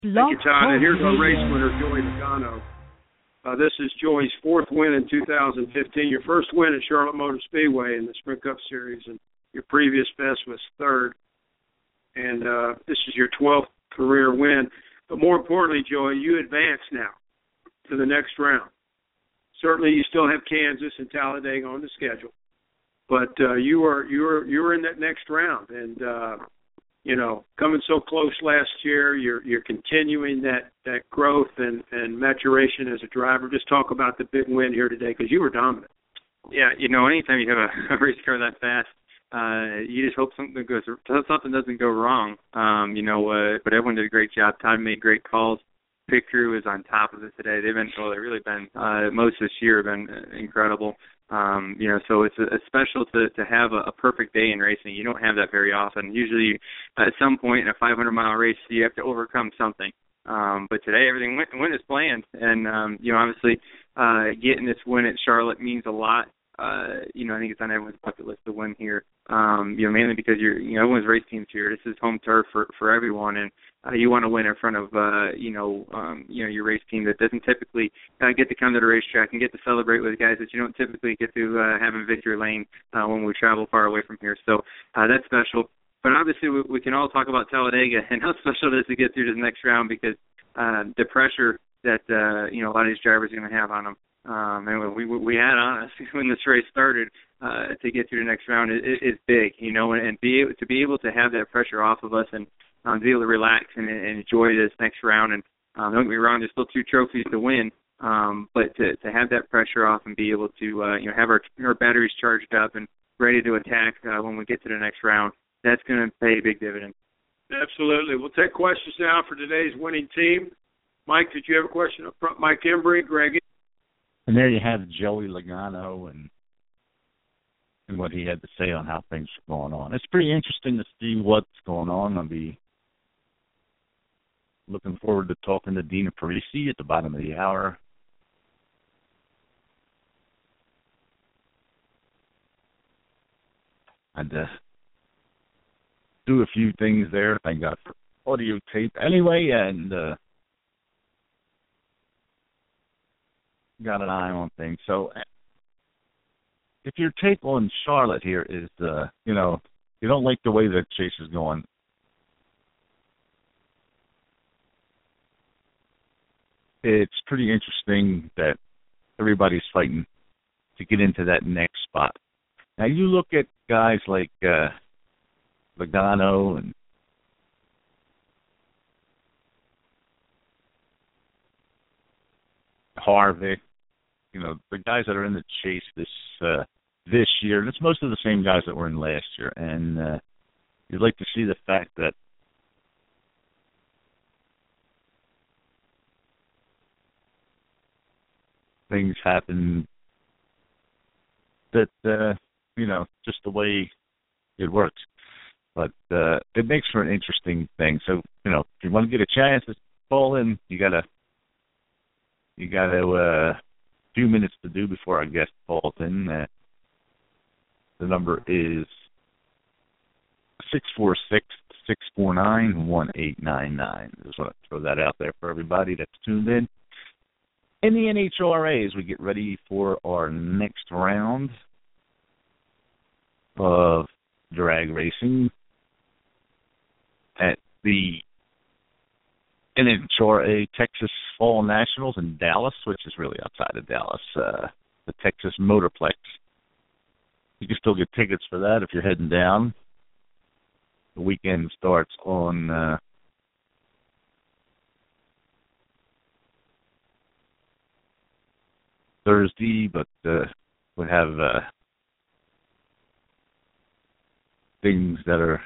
Thank you, Blog Todd. And Talk here's our race Radio. winner, Joey Logano. This is Joey's fourth win in 2015. Your first win at Charlotte Motor Speedway in the Sprint Cup Series, and your previous best was third. And this is your 12th career win. But more importantly, Joey, you advance now to the next round. Certainly, you still have Kansas and Talladega on the schedule, but you are in that next round, and coming so close last year, you're continuing that growth and maturation as a driver. Just talk about the big win here today because you were dominant. Yeah, anytime you have a race car that fast, you just hope something doesn't go wrong. But everyone did a great job. Todd made great calls. Pit crew is on top of it today. They've really been most this year have been incredible. So it's special to have a perfect day in racing. You don't have that very often. Usually, at some point in a 500-mile race, you have to overcome something. But today, everything went as planned, and obviously, getting this win at Charlotte means a lot. I think it's on everyone's bucket list to win here. Mainly because everyone's race team's here. This is home turf for everyone, and you want to win in front of your race team that doesn't typically get to come to the racetrack and get to celebrate with guys that you don't typically get to have in victory lane when we travel far away from here. So that's special. But obviously, we can all talk about Talladega and how special it is to get through to the next round because the pressure that a lot of these drivers are going to have on them. And we had on us when this race started to get to the next round is big, and to be able to have that pressure off of us and be able to relax and enjoy this next round. And don't get me wrong, there's still 2 trophies to win, but to have that pressure off and be able to have our batteries charged up and ready to attack when we get to the next round, that's going to pay a big dividend. Absolutely. We'll take questions now for today's winning team. Mike, did you have a question up front? Mike Embry, Greg. And there you have Joey Logano and what he had to say on how things are going on. It's pretty interesting to see what's going on. I'll be looking forward to talking to Dina Parisi at the bottom of the hour. I'd do a few things there. Thank God for audio tape. Anyway, and got an eye on things. So if your take on Charlotte here is, you don't like the way the chase is going, it's pretty interesting that everybody's fighting to get into that next spot. Now, you look at guys like Logano and Harvick, the guys that are in the chase this year, and it's most of the same guys that were in last year. And you'd like to see the fact that things happen that, just the way it works. But it makes for an interesting thing. So, if you want to get a chance to call in, you got a few minutes to do before our guest calls in. The number is 646-649-1899. Just want to throw that out there for everybody that's tuned in. In the NHRA, as we get ready for our next round of drag racing at the NHRA Texas Fall Nationals in Dallas, which is really outside of Dallas, the Texas Motorplex. You can still get tickets for that if you're heading down. The weekend starts on Thursday, but we have things that are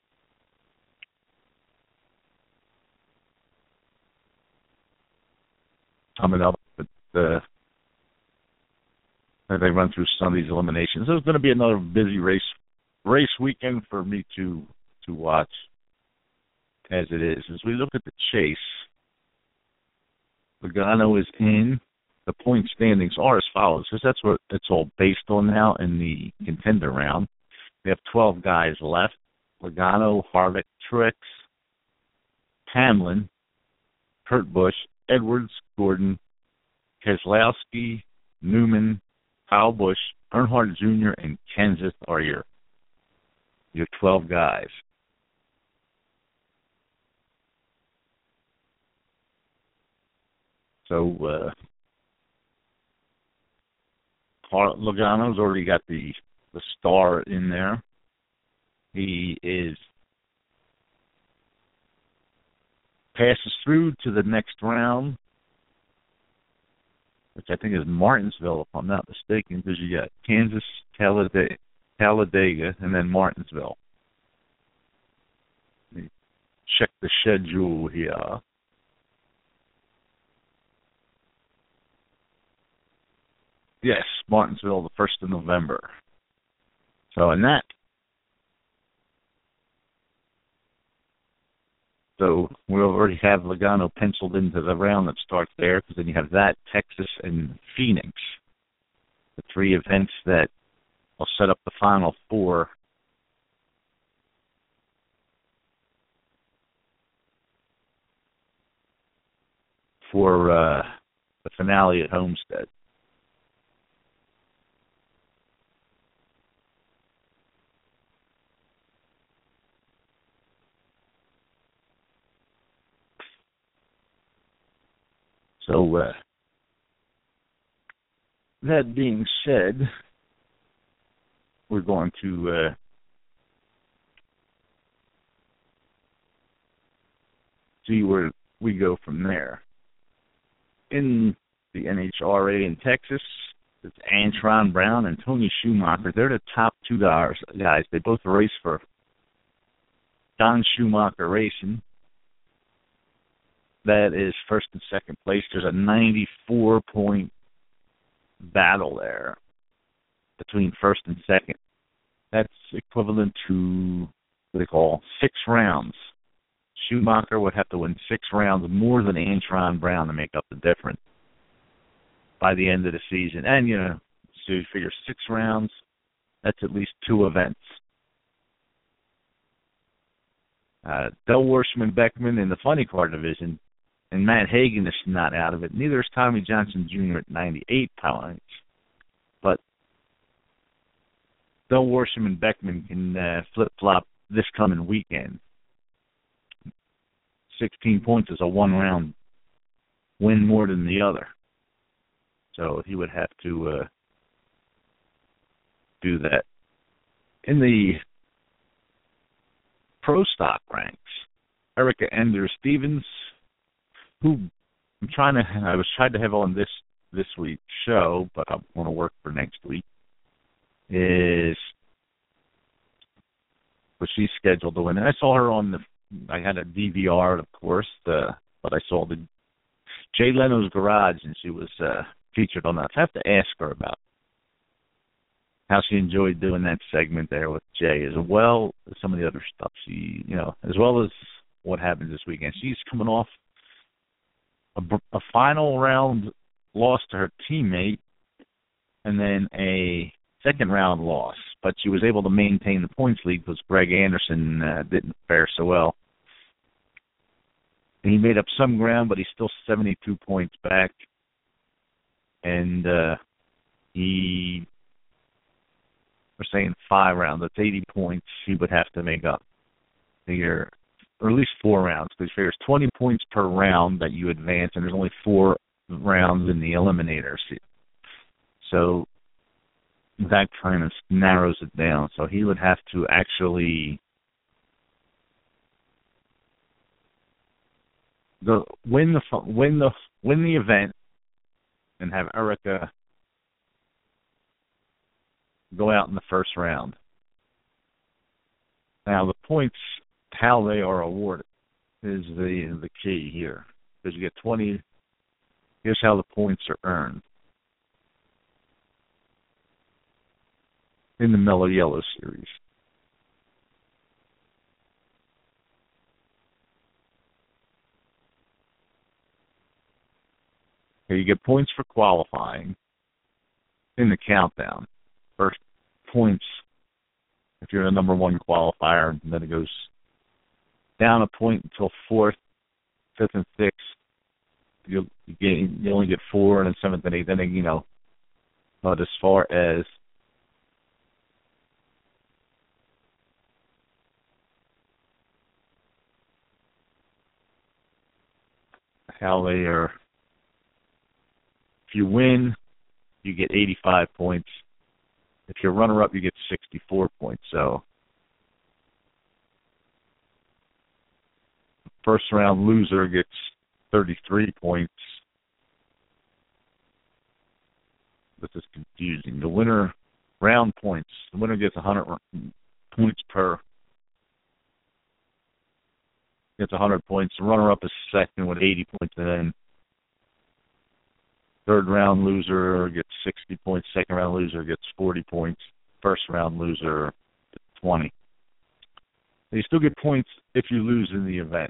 coming up, but they run through some of these eliminations. There's going to be another busy race weekend for me to watch, as it is. As we look at the chase, Logano is in. The point standings are as follows, because that's what it's all based on now in the contender round. We have 12 guys left. Logano, Harvick, Truex, Hamlin, Kurt Busch, Edwards, Gordon, Keselowski, Newman, Kyle Busch, Earnhardt Jr., and Kenseth are your 12 guys. So Logano's already got the star in there. He passes through to the next round, which I think is Martinsville, if I'm not mistaken, because you got Kansas, Talladega, and then Martinsville. Let me check the schedule here. Yes, Martinsville, the 1st of November. So we'll already have Logano penciled into the round that starts there, because then you have that, Texas, and Phoenix. The 3 events that will set up the Final Four. For the finale at Homestead. So, that being said, we're going to see where we go from there. In the NHRA in Texas, it's Antron Brown and Tony Schumacher. They're the top 2 guys. They both race for Don Schumacher Racing. That is first and second place. There's a 94-point battle there between first and second. That's equivalent to what they call 6 rounds. Schumacher would have to win 6 rounds more than Antron Brown to make up the difference by the end of the season. And, so you figure 6 rounds, that's at least 2 events. Del Worsham Beckman in the funny car division, and Matt Hagan is not out of it. Neither is Tommy Johnson Jr. at 98 points. But Del Worsham and Beckman can flip-flop this coming weekend. 16 points is a 1-round win more than the other. So he would have to do that. In the pro stock ranks, Erica Enders-Stevens, who I was trying to have on this week's show, but I want to work for next week, was she's scheduled to win. And I saw her I had a DVR, of course, but I saw the Jay Leno's Garage, and she was featured on that. I have to ask her about how she enjoyed doing that segment there with Jay, as well as some of the other stuff as well as what happens this weekend. She's coming off a final round loss to her teammate, and then a second round loss, but she was able to maintain the points lead because Greg Anderson didn't fare so well. And he made up some ground, but he's still 72 points back. And we're saying 5 rounds. That's 80 points he would have to make up here, or at least 4 rounds, because there's 20 points per round that you advance, and there's only 4 rounds in the eliminators. So that kind of narrows it down. So he would have to actually win the event and have Erica go out in the first round. Now the points, how they are awarded, is the key here, because you get 20. Here's how the points are earned in the Miller Yellow Series. Here you get points for qualifying in the countdown. First points if you're a number 1 qualifier, and then it goes down a point until 4th, 5th, and 6th, you only get 4, and then 7th and 8th inning, you know. But as far as how they are, if you win, you get 85 points. If you're runner-up, you get 64 points. So first-round loser gets 33 points. This is confusing. The winner, round points. The winner gets 100 points per. Gets 100 points. The runner-up is second with 80 points, and then third-round loser gets 60 points. Second-round loser gets 40 points. First-round loser gets 20. You still get points if you lose in the event.